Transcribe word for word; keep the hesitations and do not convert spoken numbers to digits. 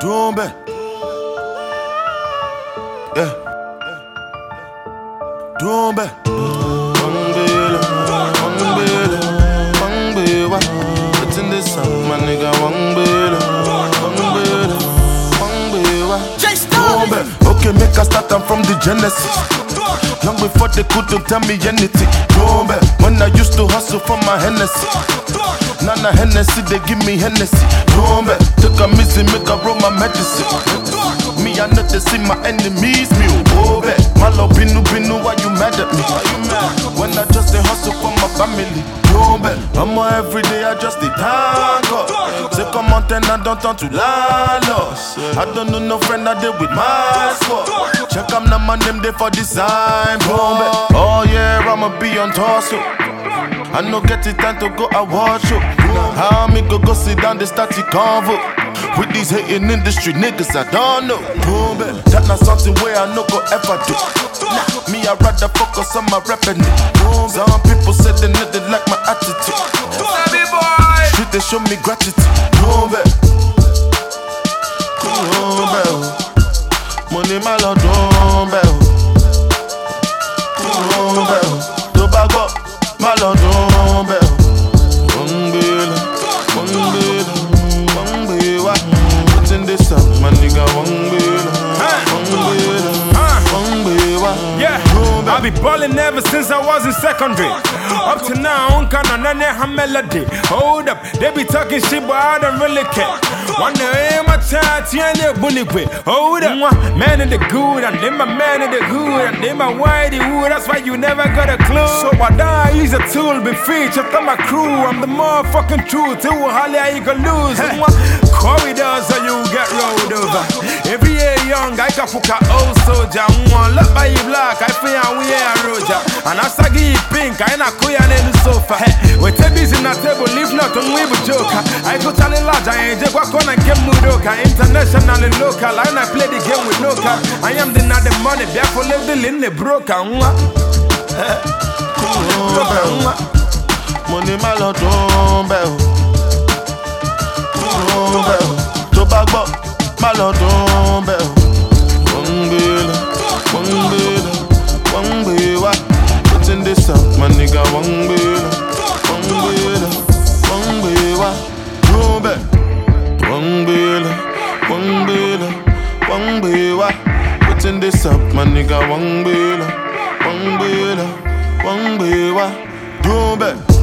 Trombe. Yeah. Trombe. Wangbele, wangbele, wangbewa. What's in this song, my nigga? Wangbele, wangbele, wangbewa. Trombe. Okay, make a start, I'm from the Genesis. Long before they couldn't tell me anything. Trombe. When I used to hustle for my Hennessy. Nana Hennessy, they give me Hennessy. Trombe. Take a missy, make a roll my medicine. Me, I know they see my enemies. Me, oh, babe. My love, binu, binu, why you mad at me? Why you mad? When I just a hustle for my family. Trombe. I'm a everyday, I just a thank God. Say come on, ten, I don't turn to landlords. I don't know no friend I did with my squad. Check I'm not my name there for design. Trombe. Oh yeah, I'ma be on torso. I no get it time to go and watch you. How me go go sit down, they start to convo. With these hating industry niggas, I don't know. Boom, that not something where I no go ever do. Nah, me I rather focus on my revenue. Boom, some people say they know they like my attitude. Shit, they show me gratitude. Boom, boom, money my lord, boom, boom, Tobago. Malodon bell, wangbele, wangbele, wangbewa. What's in this up, my nigga? Wangbele, wangbele, wangbewa. Yeah, I've been ballin' ever since I was in secondary. Up to now, I don't know melody. Hold up, they be talking shit, but I don't really care. One day, my child, yeah, bully quick. Hold up, man in the good, and then my man in the hood, and then my whitey wood. That's why you never got a clue. So I die, use a tool, be featured on my crew. I'm the motherfucking truth. Too highly, you can lose. Hey. Corridors, so you get rolled over. Every year young, I can fuck a old soldier. One look by you black, I feel we are Roger. And I sagi pink, I na kuya in the sofa. Hey, we take this in a table, leave nothing, we be joker. I go tell large, I ain't just walk on and get Mudoka. International and local, I na play the game with local. I am the not the money, therefore live the line, the broker. Money my lord, don't bell. Tobago, my lord, don't bell. Wangbele, wangbele, wangbewa. What's in this up, my nigga? Wangbele, wangbele, wangbewa. Trombe, wangbele, wangbele, wangbewa. What's in this up, my nigga? Wangbele, wangbele, wangbewa. Trombe.